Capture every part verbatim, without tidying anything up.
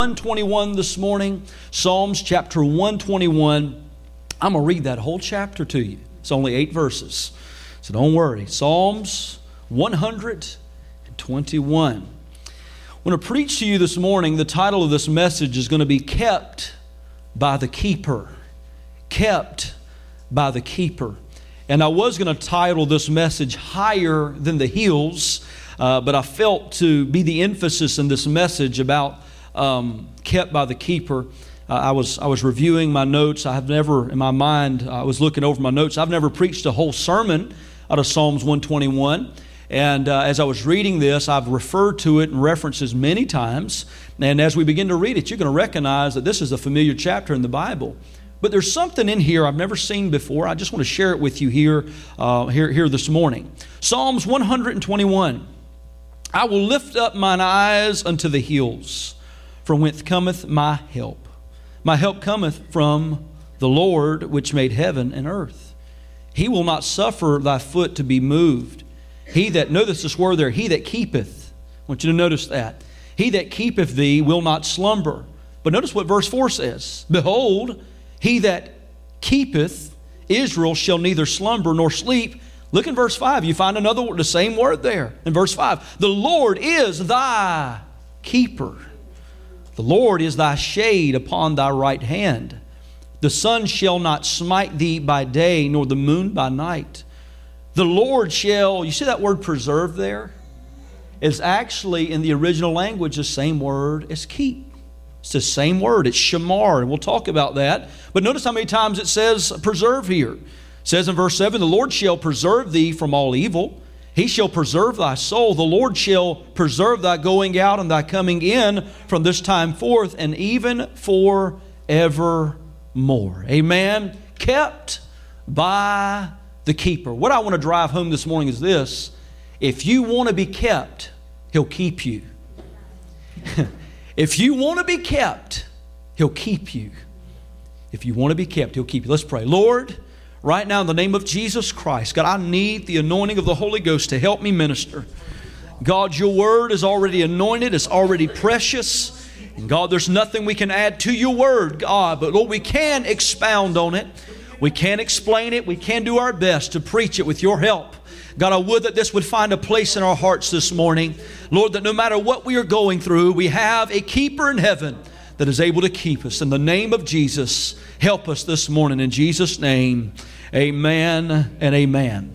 one twenty-one this morning, Psalms chapter one twenty-one. I'm going to read that whole chapter to you. It's only eight verses, so don't worry. Psalms one twenty-one. I want to preach to you this morning. The title of this message is going to be Kept by the Keeper. Kept by the Keeper. And I was going to title this message Higher Than the Hills, uh, but I felt to be the emphasis in this message about um, kept by the keeper. Uh, I was I was reviewing my notes. I have never, in my mind, I was looking over my notes. I've never preached a whole sermon out of Psalms one twenty-one. And uh, as I was reading this, I've referred to it in references many times. And as we begin to read it, you're going to recognize that this is a familiar chapter in the Bible. But there's something in here I've never seen before. I just want to share it with you here, uh, here, here this morning. Psalms one twenty-one. I will lift up mine eyes unto the hills, from whence cometh my help. My help cometh from the Lord, which made heaven and earth. He will not suffer thy foot to be moved. He that, notice this word there, he that keepeth. I want you to notice that. He that keepeth thee will not slumber. But notice what verse four says. Behold, he that keepeth Israel shall neither slumber nor sleep. Look in verse five. You find another word, the same word there in verse five. The Lord is thy keeper. The Lord is thy shade upon thy right hand. The sun shall not smite thee by day, nor the moon by night. The Lord shall, you see that word preserve there? It's actually in the original language the same word as keep. It's the same word. It's shamar, and we'll talk about that. But notice how many times it says preserve here. It says in verse seven, the Lord shall preserve thee from all evil. He shall preserve thy soul. The Lord shall preserve thy going out and thy coming in from this time forth and even forevermore. Amen. Kept by the keeper. What I want to drive home this morning is this. If you want to be kept, He'll keep you. If you want to be kept, He'll keep you. If you want to be kept, He'll keep you. Let's pray. Lord, right now in the name of Jesus Christ, God, I need the anointing of the Holy Ghost to help me minister. God, your word is already anointed. It's already precious. And God, there's nothing we can add to your word, God. But Lord, we can expound on it. We can explain it. We can do our best to preach it with your help. God, I would that this would find a place in our hearts this morning. Lord, that no matter what we are going through, we have a keeper in heaven that is able to keep us. In the name of Jesus, help us this morning. In Jesus' name, amen and amen.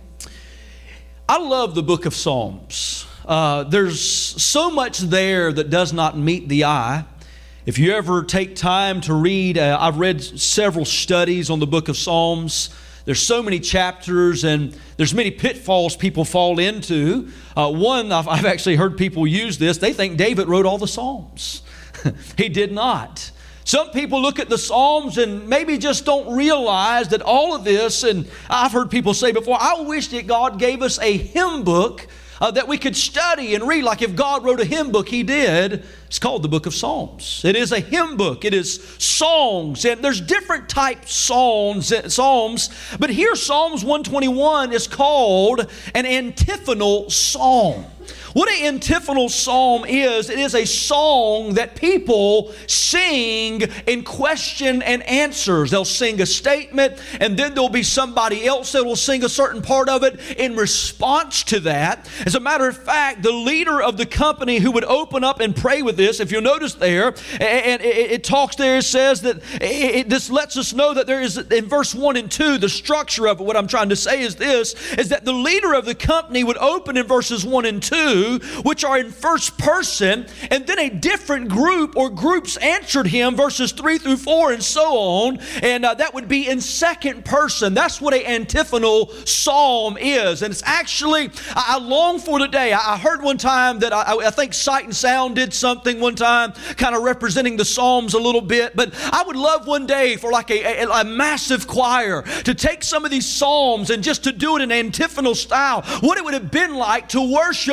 I love the book of Psalms. Uh, there's so much there that does not meet the eye. If you ever take time to read, uh, I've read several studies on the book of Psalms. There's so many chapters and there's many pitfalls people fall into. Uh, one, I've, I've actually heard people use this. They think David wrote all the Psalms. He did not. Some people look at the Psalms and maybe just don't realize that all of this, and I've heard people say before, I wish that God gave us a hymn book Uh, that we could study and read. Like if God wrote a hymn book, He did. It's called the book of Psalms. It is a hymn book. It is songs. And there's different types songs, psalms. But here Psalms one twenty-one is called an antiphonal psalm. What an antiphonal psalm is, it is a song that people sing in question and answers. They'll sing a statement and then there'll be somebody else that will sing a certain part of it in response to that. As a matter of fact, the leader of the company who would open up and pray with this, if you'll notice there, and it, it talks there, it says that it, it, this lets us know that there is, in verse one and two, the structure of it, what I'm trying to say is this, is that the leader of the company would open in verses one and two, which are in first person, and then a different group or groups answered him, verses three through four and so on, and uh, that would be in second person. That's what an antiphonal psalm is, and it's actually, I, I long for today. I, I heard one time that I, I think Sight and Sound did something one time, kind of representing the Psalms a little bit, but I would love one day for like a, a, a massive choir to take some of these Psalms and just to do it in antiphonal style, what it would have been like to worship there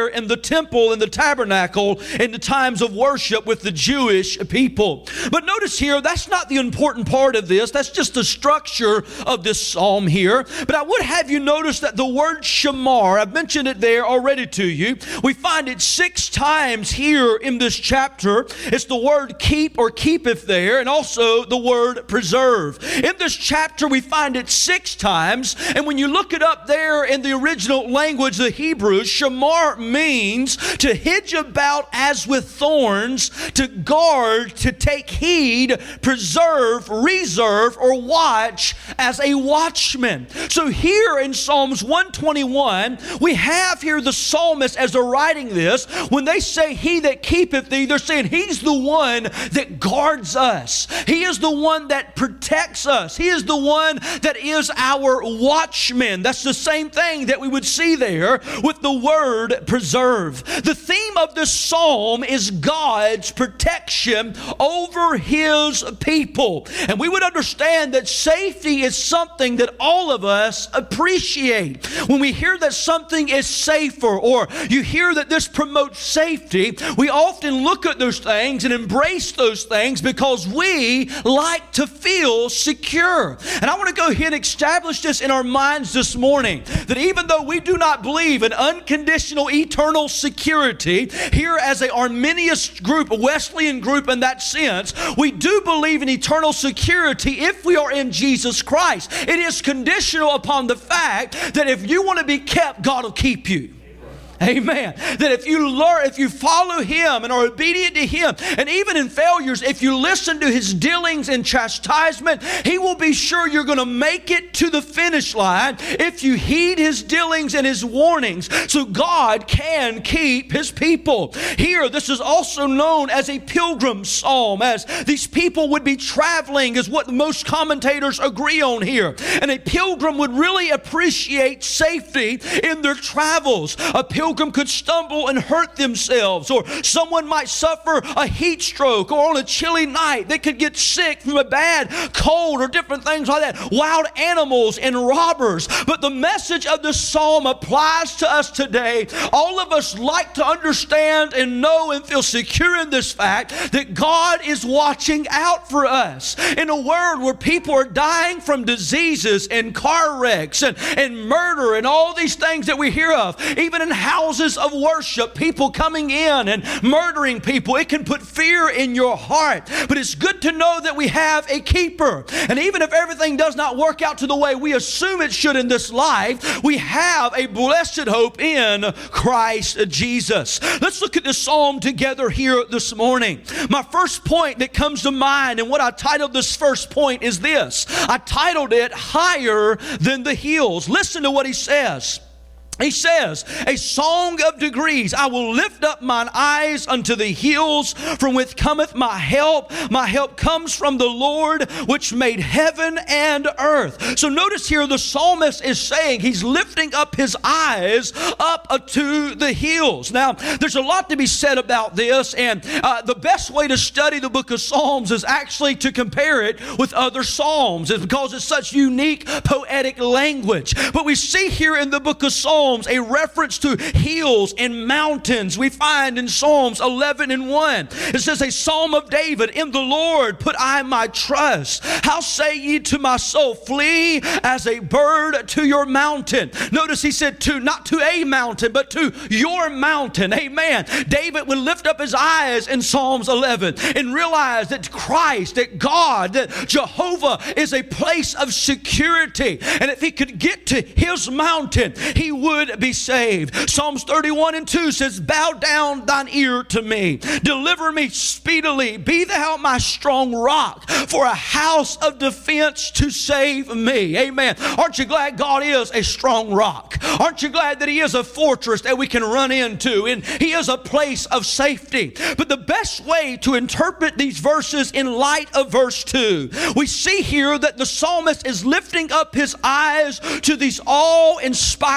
there in the temple and the tabernacle in the times of worship with the Jewish people. But notice here, that's not the important part of this. That's just the structure of this psalm here. But I would have you notice that the word shamar, I've mentioned it there already to you. We find it six times here in this chapter. It's the word keep or keepeth there, and also the word preserve. In this chapter, we find it six times. And when you look it up there in the original language, the Hebrew, shamar means to hedge about as with thorns, to guard, to take heed, preserve, reserve, or watch as a watchman. So here in Psalms one twenty-one, we have here the psalmist as they're writing this. When they say he that keepeth thee, they're saying he's the one that guards us. He is the one that protects us. He is the one that is our watchman. That's the same thing that we would see there with the word preserve. The theme of this psalm is God's protection over His people. And we would understand that safety is something that all of us appreciate. When we hear that something is safer, or you hear that this promotes safety, we often look at those things and embrace those things because we like to feel secure. And I want to go ahead and establish this in our minds this morning, that even though we do not believe in unconditional eternal security here as a Arminius group, a Wesleyan group in that sense, we do believe in eternal security if we are in Jesus Christ. It is conditional upon the fact that if you want to be kept, God will keep you. Amen. That if you learn, if you follow Him and are obedient to Him, and even in failures, if you listen to His dealings and chastisement, He will be sure you're going to make it to the finish line if you heed His dealings and His warnings. So God can keep His people. Here, this is also known as a pilgrim psalm, as these people would be traveling, is what most commentators agree on here. And a pilgrim would really appreciate safety in their travels. A pilgrim could stumble and hurt themselves, or someone might suffer a heat stroke, or on a chilly night they could get sick from a bad cold or different things like that. Wild animals and robbers. But the message of this psalm applies to us today. All of us like to understand and know and feel secure in this fact that God is watching out for us. In a world where people are dying from diseases and car wrecks and, and murder and all these things that we hear of, even in houses of worship, people coming in and murdering people, it can put fear in your heart. But it's good to know that we have a keeper. And even if everything does not work out to the way we assume it should in this life, we have a blessed hope in Christ Jesus. Let's look at this psalm together here this morning. My first point that comes to mind, and what I titled this first point, is this. I titled it Higher Than the Hills. Listen to what he says. He says, a song of degrees. I will lift up mine eyes unto the hills, from which cometh my help. My help comes from the Lord, which made heaven and earth. So notice here the psalmist is saying he's lifting up his eyes up to the hills. Now, there's a lot to be said about this, and uh, the best way to study the book of Psalms is actually to compare it with other psalms. It's because it's such unique poetic language. But we see here in the book of Psalms a reference to hills and mountains. We find in Psalms eleven and one. It says, a psalm of David, in the Lord put I my trust. How say ye to my soul, flee as a bird to your mountain. Notice he said to, not to a mountain, but to your mountain. Amen. David would lift up his eyes in Psalms eleven and realize that Christ, that God, that Jehovah is a place of security. And if he could get to his mountain, he would be saved. Psalms thirty-one and two says, bow down thine ear to me. Deliver me speedily. Be thou my strong rock, for a house of defense to save me. Amen. Aren't you glad God is a strong rock? Aren't you glad that He is a fortress that we can run into, and He is a place of safety? But the best way to interpret these verses in light of verse two, we see here that the psalmist is lifting up his eyes to these awe-inspiring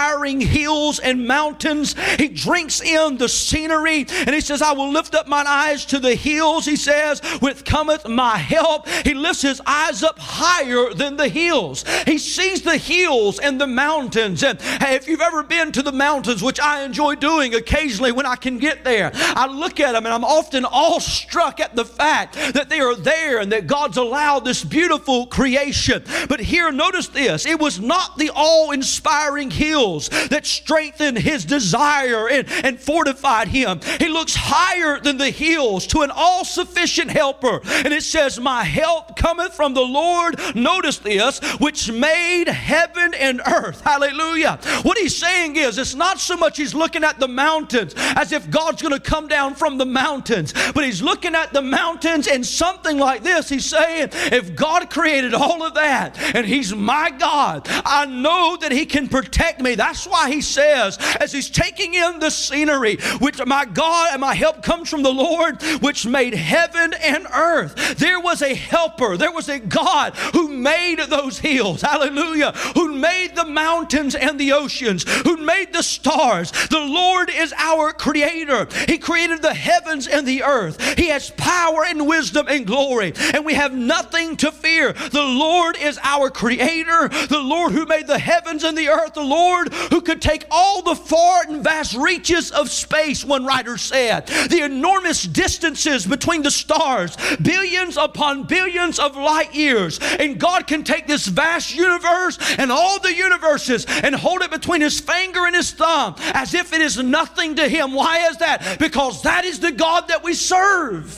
hills and mountains. He drinks in the scenery, and he says, I will lift up mine eyes to the hills, he says, with cometh my help. He lifts his eyes up higher than the hills. He sees the hills and the mountains. And hey, if you've ever been to the mountains, which I enjoy doing occasionally when I can get there, I look at them and I'm often awestruck at the fact that they are there and that God's allowed this beautiful creation. But here, notice this, it was not the awe-inspiring hills that strengthened his desire and, and fortified him. He looks higher than the hills to an all-sufficient helper. And it says, my help cometh from the Lord, notice this, which made heaven and earth. Hallelujah. What he's saying is, it's not so much he's looking at the mountains as if God's going to come down from the mountains, but he's looking at the mountains and something like this. He's saying, if God created all of that and he's my God, I know that he can protect me. That's why he says, as he's taking in the scenery, which my God and my help comes from the Lord, which made heaven and earth. There was a helper. There was a God who made those hills. Hallelujah. Who made the mountains and the oceans, who made the stars. The Lord is our creator. He created the heavens and the earth. He has power and wisdom and glory, and we have nothing to fear. The Lord is our creator, the Lord who made the heavens and the earth, the Lord who could take all the far and vast reaches of space, one writer said, the enormous distances between the stars, billions upon billions of light years. And God can take this vast universe and all the universes and hold it between his finger and his thumb as if it is nothing to him. Why is that? Because that is the God that we serve.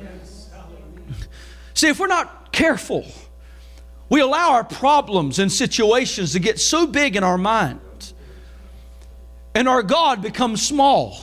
See, if we're not careful, we allow our problems and situations to get so big in our mind, and our God becomes small.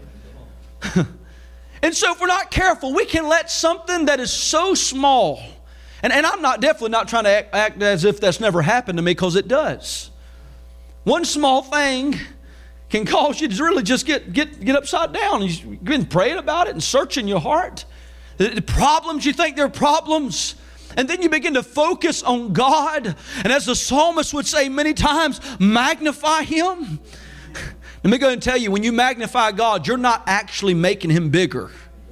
And so if we're not careful, we can let something that is so small, and, and I'm not definitely not trying to act, act as if that's never happened to me, because it does. One small thing can cause you to really just get, get, get upside down. You've been praying about it and searching your heart. The, the problems, you think they're problems. And then you begin to focus on God. And as the psalmist would say many times, magnify him. Let me go and tell you, when you magnify God, you're not actually making him bigger.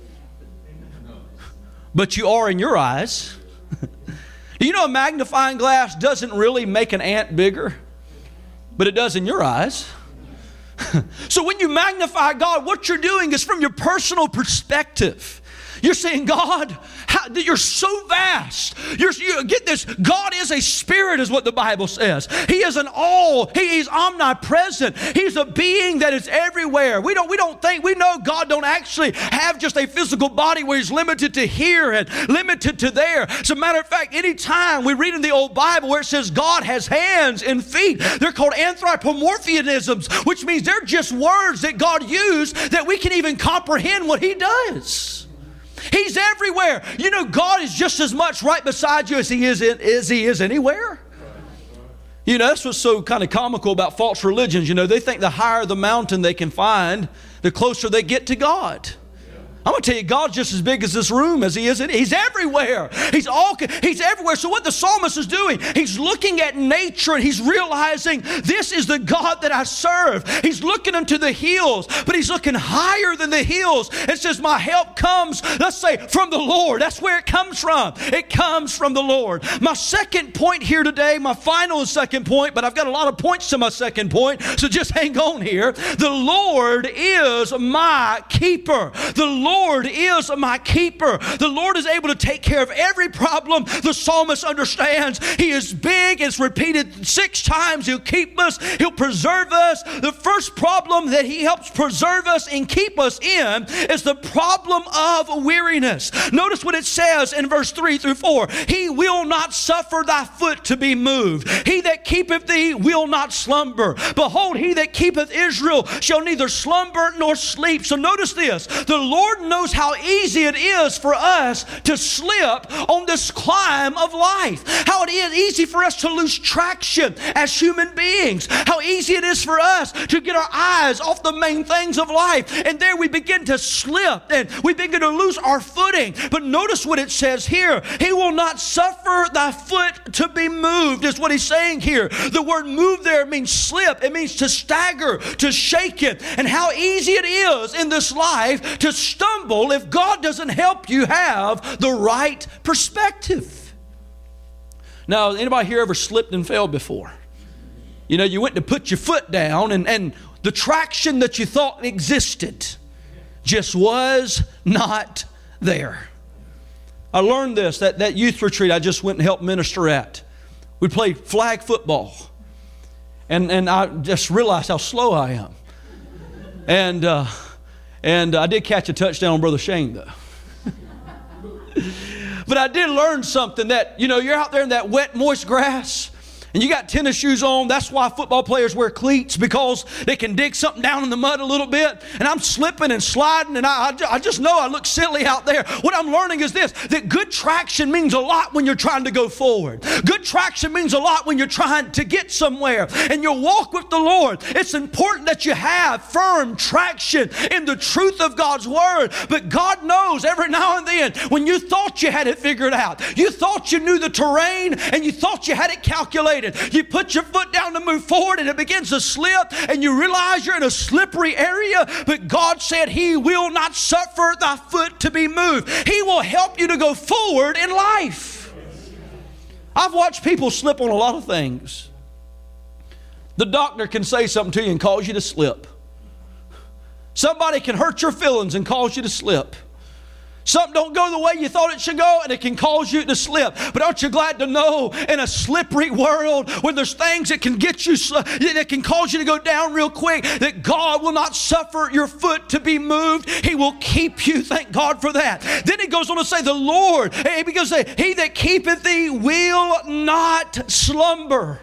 But you are in your eyes. Do you know a magnifying glass doesn't really make an ant bigger? But it does in your eyes. So when you magnify God, what you're doing is from your personal perspective. You're saying, God, how, you're so vast. You're, you get this. God is a spirit, is what the Bible says. He is an all. He is omnipresent. He's a being that is everywhere. We don't, we don't think, we know God don't actually have just a physical body where he's limited to here and limited to there. As a matter of fact, anytime we read in the old Bible where it says God has hands and feet, they're called anthropomorphisms, which means they're just words that God used that we can even comprehend what he does. He's everywhere. You know, God is just as much right beside you as he is, in, as he is anywhere. You know, that's what's so kind of comical about false religions. You know, they think the higher the mountain they can find, the closer they get to God. I'm going to tell you, God's just as big as this room as he is. He's everywhere. He's all, he's everywhere. So what the psalmist is doing, he's looking at nature and he's realizing this is the God that I serve. He's looking into the hills, but he's looking higher than the hills. It says, my help comes, let's say, from the Lord. That's where it comes from. It comes from the Lord. My second point here today, my final and second point, but I've got a lot of points to my second point, so just hang on here. The Lord is my keeper. The Lord Lord is my keeper. The Lord is able to take care of every problem. The psalmist understands he is big. It's repeated six times. He'll keep us. He'll preserve us. The first problem that he helps preserve us and keep us in is the problem of weariness. Notice what it says in verse three through four. He will not suffer thy foot to be moved. He that keepeth thee will not slumber. Behold, he that keepeth Israel shall neither slumber nor sleep. So notice this. The Lord Lord knows how easy it is for us to slip on this climb of life. How it is easy for us to lose traction as human beings. How easy it is for us to get our eyes off the main things of life. And there we begin to slip and we begin to lose our footing. But notice what it says here. He will not suffer thy foot to be moved, is what he's saying here. The word move there means slip. It means to stagger, to shake it. And how easy it is in this life to stumble if God doesn't help you have the right perspective. Now, anybody here ever slipped and fell before? You know, you went to put your foot down and, and the traction that you thought existed just was not there. I learned this, that, that youth retreat I just went and helped minister at. We played flag football. And, and I just realized how slow I am. And, uh, and I did catch a touchdown on Brother Shane, though. But I did learn something that, you know, you're out there in that wet, moist grass, and you got tennis shoes on. That's why football players wear cleats, because they can dig something down in the mud a little bit. And I'm slipping and sliding, and I, I just know I look silly out there. What I'm learning is this, that good traction means a lot when you're trying to go forward. Good traction means a lot when you're trying to get somewhere. And your walk with the Lord, it's important that you have firm traction in the truth of God's Word. But God knows every now and then when you thought you had it figured out, you thought you knew the terrain, and you thought you had it calculated, you put your foot down to move forward and it begins to slip and you realize you're in a slippery area, but God said He will not suffer thy foot to be moved. He will help you to go forward in life. I've watched people slip on a lot of things. The doctor can say something to you and cause you to slip. Somebody can hurt your feelings and cause you to slip. Something don't go the way you thought it should go, and it can cause you to slip. But aren't you glad to know in a slippery world when there's things that can get you, that can cause you to go down real quick, that God will not suffer your foot to be moved. He will keep you. Thank God for that. Then He goes on to say, the Lord, because He that keepeth thee will not slumber.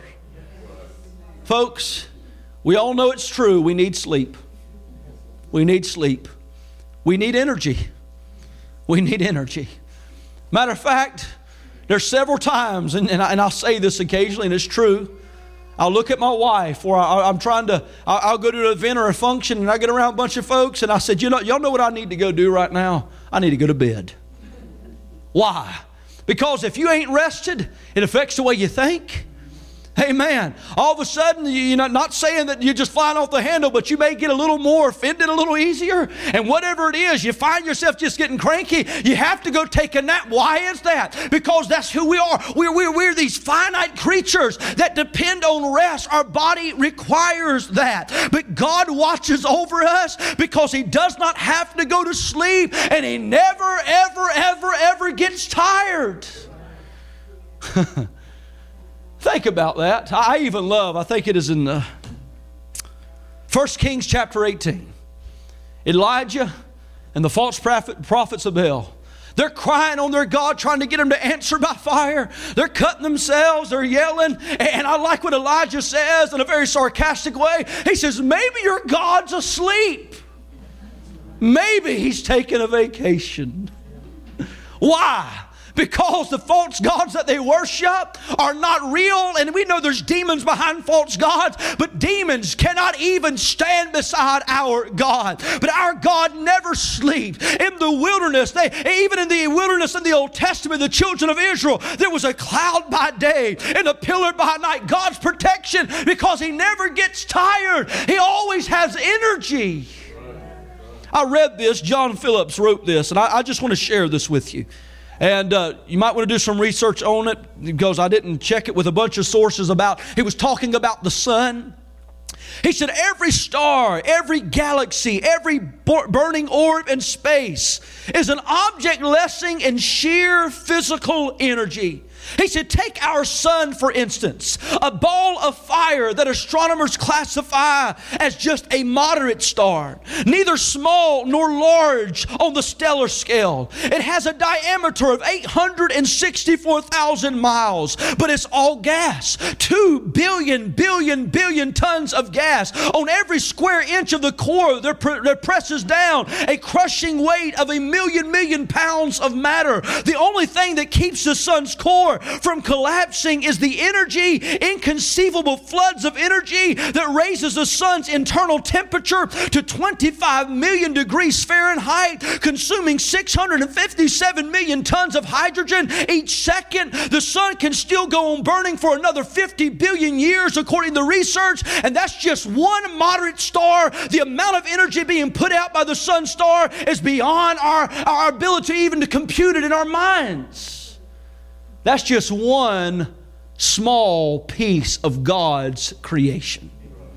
Folks, we all know it's true. We need sleep. We need sleep. We need energy. We need energy. Matter of fact, there's several times, and, and, I, and I'll say this occasionally, and it's true. I'll look at my wife, or I, I'm trying to, I'll, I'll go to an event or a function, and I get around a bunch of folks, and I said, you know, y'all know what I need to go do right now? I need to go to bed. Why? Because if you ain't rested, it affects the way you think. Amen. All of a sudden, you know, not saying that you're just flying off the handle, but you may get a little more offended a little easier. And whatever it is, you find yourself just getting cranky. You have to go take a nap. Why is that? Because that's who we are. We're, we're, we're these finite creatures that depend on rest. Our body requires that. But God watches over us because He does not have to go to sleep, and He never, ever, ever, ever gets tired. Think about that. I even love, I think it is in uh, First Kings chapter eighteen. Elijah and the false prophet, prophets of Baal. They're crying on their God, trying to get Him to answer by fire. They're cutting themselves. They're yelling. And I like what Elijah says in a very sarcastic way. He says, maybe your God's asleep. Maybe He's taking a vacation. Why? Because the false gods that they worship are not real. And we know there's demons behind false gods, but demons cannot even stand beside our God. But our God never sleeps. In the wilderness, they, even in the wilderness in the Old Testament, the children of Israel, there was a cloud by day and a pillar by night. God's protection, because He never gets tired. He always has energy. I read this. John Phillips wrote this, and I, I just want to share this with you. And uh, you might want to do some research on it, because I didn't check it with a bunch of sources about, he was talking about the sun. He said every star, every galaxy, every burning orb in space is an object resting in sheer physical energy. He said, take our sun, for instance, a ball of fire that astronomers classify as just a moderate star, neither small nor large on the stellar scale. It has a diameter of eight hundred sixty-four thousand miles, but it's all gas. Two billion, billion, billion tons of gas. On every square inch of the core, there, there presses down a crushing weight of a million, million pounds of matter. The only thing that keeps the sun's core from collapsing is the energy, inconceivable floods of energy that raises the sun's internal temperature to twenty-five million degrees Fahrenheit, consuming six hundred fifty-seven million tons of hydrogen each second. The sun can still go on burning for another fifty billion years according to research, and that's just one moderate star. The amount of energy being put out by the sun star is beyond our, our ability even to compute it in our minds. That's just one small piece of God's creation.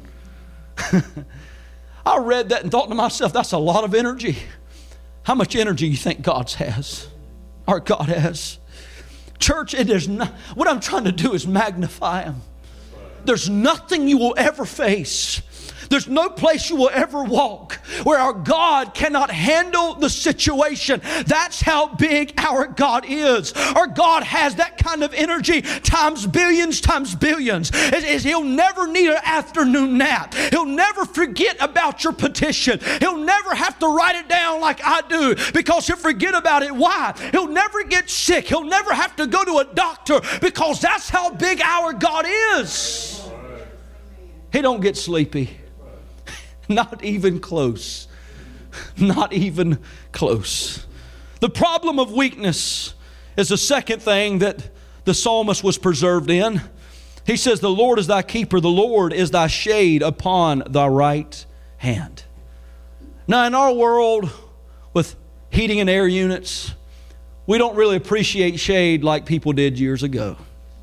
I read that and thought to myself, that's a lot of energy. How much energy you think God has? Or God has? Church, it is not, what I'm trying to do is magnify Him. There's nothing you will ever face. There's no place you will ever walk where our God cannot handle the situation. That's how big our God is. Our God has that kind of energy times billions times billions. It is, He'll never need an afternoon nap. He'll never forget about your petition. He'll never have to write it down like I do because He'll forget about it. Why? He'll never get sick. He'll never have to go to a doctor because that's how big our God is. He don't get sleepy. Not even close. Not even close. The problem of weakness is the second thing that the psalmist was preserved in. He says, the Lord is thy keeper. The Lord is thy shade upon thy right hand. Now, in our world with heating and air units, we don't really appreciate shade like people did years ago.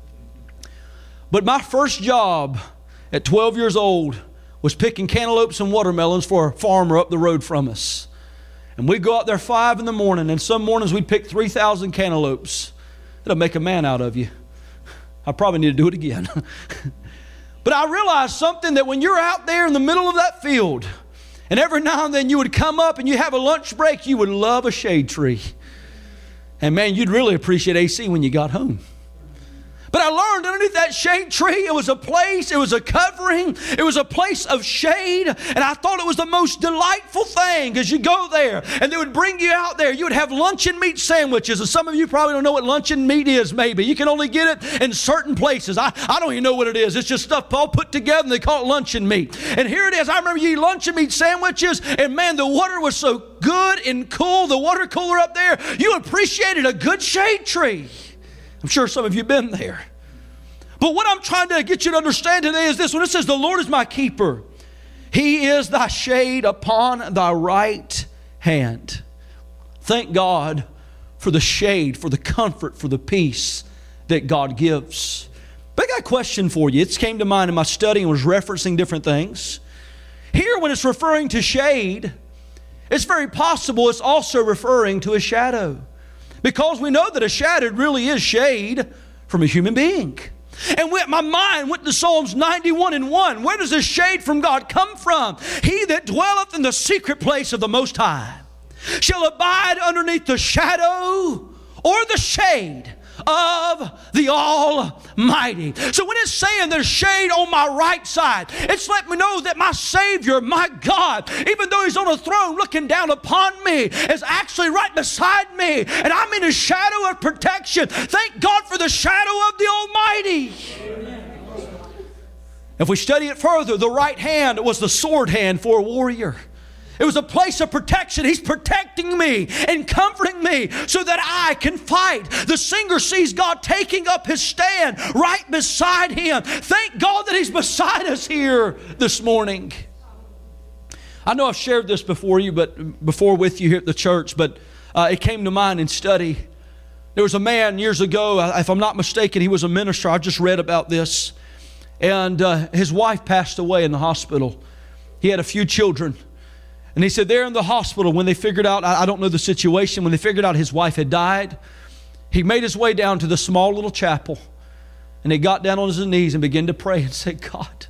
But my first job at twelve years old was picking cantaloupes and watermelons for a farmer up the road from us. And we'd go out there five in the morning, and some mornings we'd pick three thousand cantaloupes. It'll make a man out of you. I probably need to do it again. But I realized something, that when you're out there in the middle of that field, and every now and then you would come up and you have a lunch break, you would love a shade tree. And man, you'd really appreciate A C when you got home. But I learned underneath that shade tree, it was a place, it was a covering, it was a place of shade, and I thought it was the most delightful thing because you go there and they would bring you out there. You would have luncheon meat sandwiches, and some of you probably don't know what luncheon meat is maybe. You can only get it in certain places. I, I don't even know what it is. It's just stuff all put together and they call it luncheon meat. And here it is. I remember you eat luncheon meat sandwiches, and man, the water was so good and cool, the water cooler up there. You appreciated a good shade tree. I'm sure some of you have been there. But what I'm trying to get you to understand today is this. When it says, the Lord is my keeper, He is thy shade upon thy right hand. Thank God for the shade, for the comfort, for the peace that God gives. But I got a question for you. It came to mind in my study and was referencing different things. Here, when it's referring to shade, it's very possible it's also referring to a shadow. Because we know that a shadow really is shade from a human being. And we, my mind went to Psalms ninety-one and one. Where does this shade from God come from? He that dwelleth in the secret place of the Most High shall abide underneath the shadow or the shade of the Almighty. So when it's saying there's shade on my right side, it's letting me know that my Savior, my God, even though He's on a throne looking down upon me, is actually right beside me, and I'm in a shadow of protection. Thank God for the shadow of the Almighty. Amen. If we study it further, the right hand was the sword hand for a warrior. It was a place of protection. He's protecting me and comforting me so that I can fight. The singer sees God taking up His stand right beside him. Thank God that He's beside us here this morning. I know I've shared this before you, but before with you here at the church, but uh, it came to mind in study. There was a man years ago, if I'm not mistaken, he was a minister. I just read about this. And uh, his wife passed away in the hospital. He had a few children. And he said there in the hospital, when they figured out, I don't know the situation, when they figured out his wife had died, he made his way down to the small little chapel, and he got down on his knees and began to pray and say, God.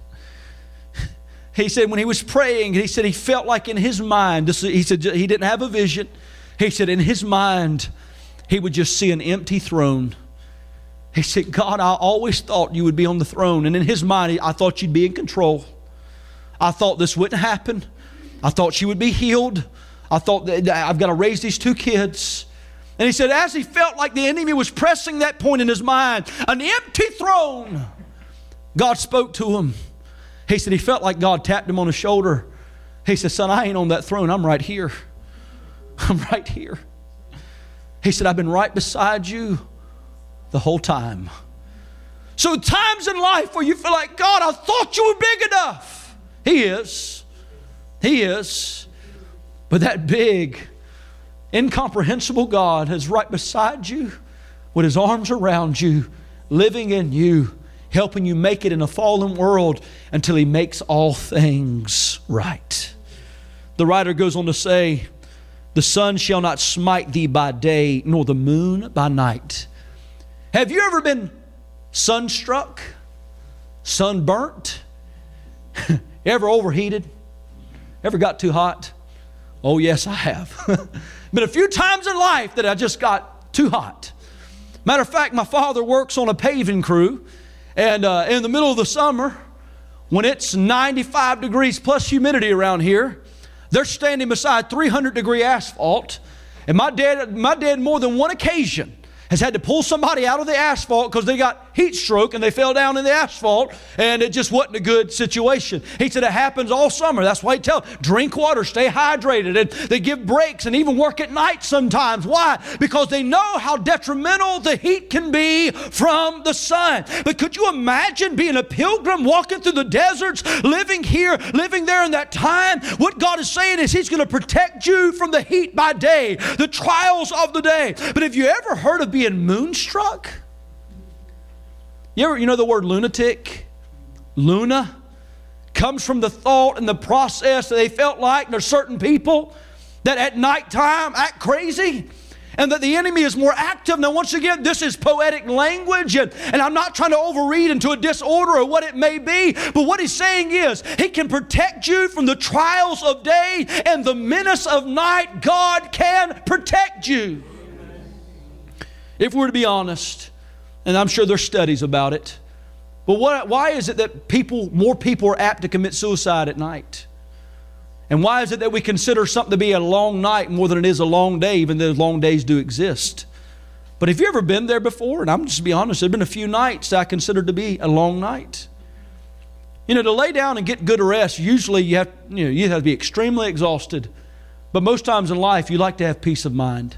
He said when he was praying, he said he felt like in his mind, this, he said he didn't have a vision. He said in his mind, he would just see an empty throne. He said, God, I always thought you would be on the throne. And in his mind, I thought you'd be in control. I thought this wouldn't happen. I thought she would be healed. I thought that I've got to raise these two kids. And he said, as he felt like the enemy was pressing that point in his mind, an empty throne, God spoke to him. He said he felt like God tapped him on his shoulder. He said, son, I ain't on that throne. I'm right here. I'm right here. He said, I've been right beside you the whole time. So times in life where you feel like, God, I thought you were big enough. He is. He is. But that big, incomprehensible God is right beside you with his arms around you, living in you, helping you make it in a fallen world until he makes all things right. The writer goes on to say, the sun shall not smite thee by day, nor the moon by night. Have you ever been sunstruck? Sunburnt? Ever overheated? Ever got too hot? Oh yes, I have. Been a few times in life that I just got too hot. Matter of fact, my father works on a paving crew, and uh, in the middle of the summer, when it's ninety-five degrees plus humidity around here, they're standing beside three hundred degree asphalt. And my dad, my dad more than one occasion has had to pull somebody out of the asphalt because they got heat stroke and they fell down in the asphalt, and it just wasn't a good situation. He said it happens all summer. That's why he tells them, drink water, stay hydrated. And they give breaks and even work at night sometimes. Why? Because they know how detrimental the heat can be from the sun. But could you imagine being a pilgrim walking through the deserts, living here, living there in that time? What God is saying is he's going to protect you from the heat by day, the trials of the day. But have you ever heard of being moonstruck? You ever, you know the word lunatic? Luna comes from the thought and the process that they felt like there's certain people that at nighttime act crazy, and that the enemy is more active. Now once again, this is poetic language, and, and I'm not trying to overread into a disorder or what it may be, but what he's saying is he can protect you from the trials of day and the menace of night. God can protect you. If we're to be honest, and I'm sure there's studies about it, but what, why is it that people, more people are apt to commit suicide at night? And why is it that we consider something to be a long night more than it is a long day, even though long days do exist? But have you ever been there before? And I'm just to be honest, there have been a few nights that I considered to be a long night. You know, to lay down and get good rest, usually you have, you know, you have to be extremely exhausted. But most times in life, you like to have peace of mind.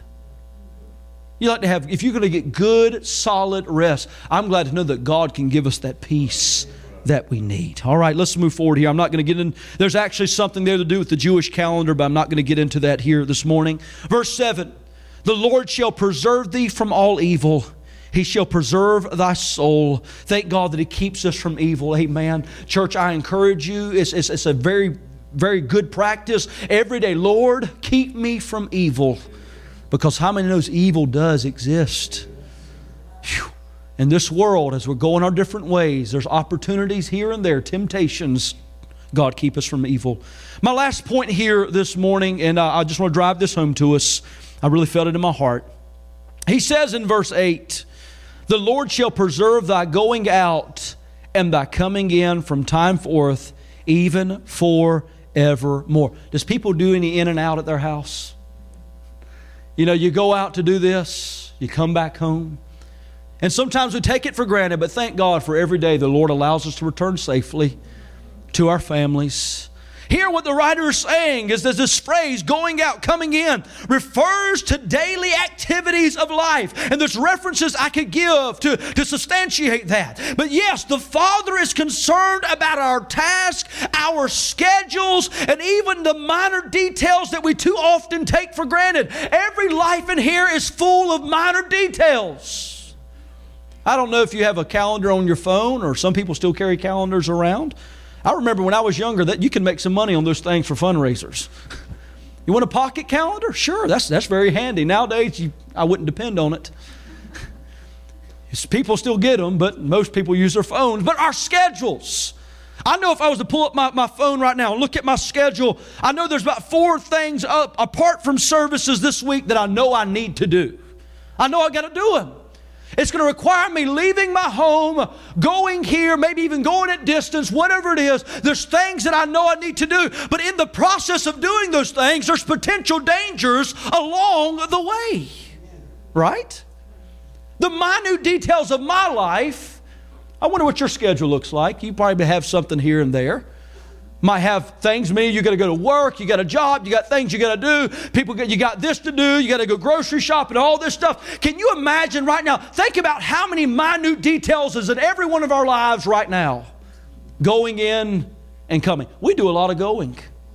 You like to have, if you're going to get good, solid rest, I'm glad to know that God can give us that peace that we need. All right, let's move forward here. I'm not going to get in. There's actually something there to do with the Jewish calendar, but I'm not going to get into that here this morning. Verse seven, the Lord shall preserve thee from all evil. He shall preserve thy soul. Thank God that He keeps us from evil. Amen. Church, I encourage you. It's, it's, it's a very, very good practice. Every day, Lord, keep me from evil. Because how many knows evil does exist? Whew. In this world, as we're going our different ways, there's opportunities here and there, temptations. God, keep us from evil. My last point here this morning, and I just want to drive this home to us. I really felt it in my heart. He says in verse eight, the Lord shall preserve thy going out and thy coming in from time forth, even forevermore. Does people do any in and out at their house? You know, you go out to do this, you come back home. And sometimes we take it for granted, but thank God for every day the Lord allows us to return safely to our families. Here what the writer is saying is that this phrase, going out, coming in, refers to daily activities of life. And there's references I could give to, to substantiate that. But yes, the Father is concerned about our tasks, our schedules, and even the minor details that we too often take for granted. Every life in here is full of minor details. I don't know if you have a calendar on your phone, or some people still carry calendars around. I remember when I was younger that you can make some money on those things for fundraisers. You want a pocket calendar? Sure, that's that's very handy. Nowadays, you, I wouldn't depend on it. People still get them, but most people use their phones. But our schedules. I know if I was to pull up my, my phone right now and look at my schedule, I know there's about four things up apart from services this week that I know I need to do. I know I got to do them. It's going to require me leaving my home, going here, maybe even going at distance, whatever it is. There's things that I know I need to do. But in the process of doing those things, there's potential dangers along the way. Right? The minute details of my life. I wonder what your schedule looks like. You probably have something here and there. Might have things, meaning you got to go to work, you got a job, you got things you got to do. People, you got this to do, you got to go grocery shopping, all this stuff. Can you imagine right now? Think about how many minute details is in every one of our lives right now. Going in and coming. We do a lot of going.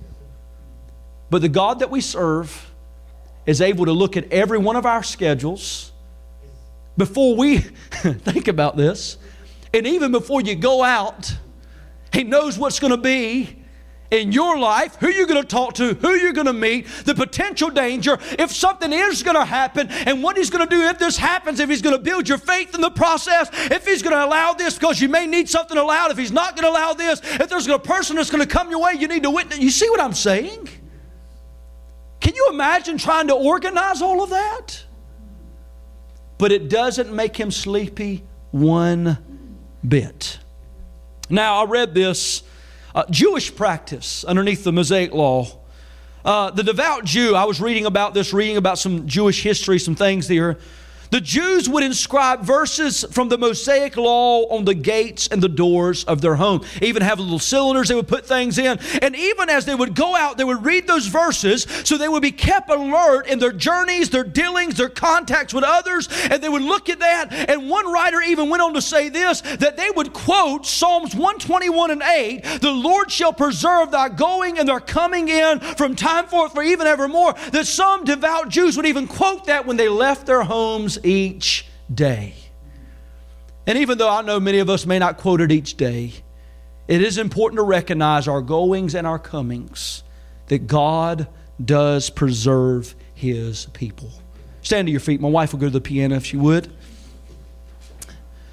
But the God that we serve is able to look at every one of our schedules before we think about this. And even before you go out, He knows what's going to be in your life, who you're going to talk to, who you're going to meet, the potential danger, if something is going to happen, and what He's going to do if this happens, if He's going to build your faith in the process, if He's going to allow this because you may need something allowed, if He's not going to allow this, if there's a person that's going to come your way, you need to witness. You see what I'm saying? Can you imagine trying to organize all of that? But it doesn't make Him sleepy one bit. Now, I read this uh, Jewish practice underneath the Mosaic Law. Uh, the devout Jew, I was reading about this, reading about some Jewish history, some things there. The Jews would inscribe verses from the Mosaic Law on the gates and the doors of their home. Even have little cylinders they would put things in. And even as they would go out, they would read those verses so they would be kept alert in their journeys, their dealings, their contacts with others. And they would look at that. And one writer even went on to say this, that they would quote Psalms one twenty-one and eight, "The Lord shall preserve thy going and thy coming in from time forth for even evermore." That some devout Jews would even quote that when they left their homes each day. And even though I know many of us may not quote it each day, it is important to recognize our goings and our comings, that God does preserve His people. Stand to your feet. My wife will go to the piano if she would.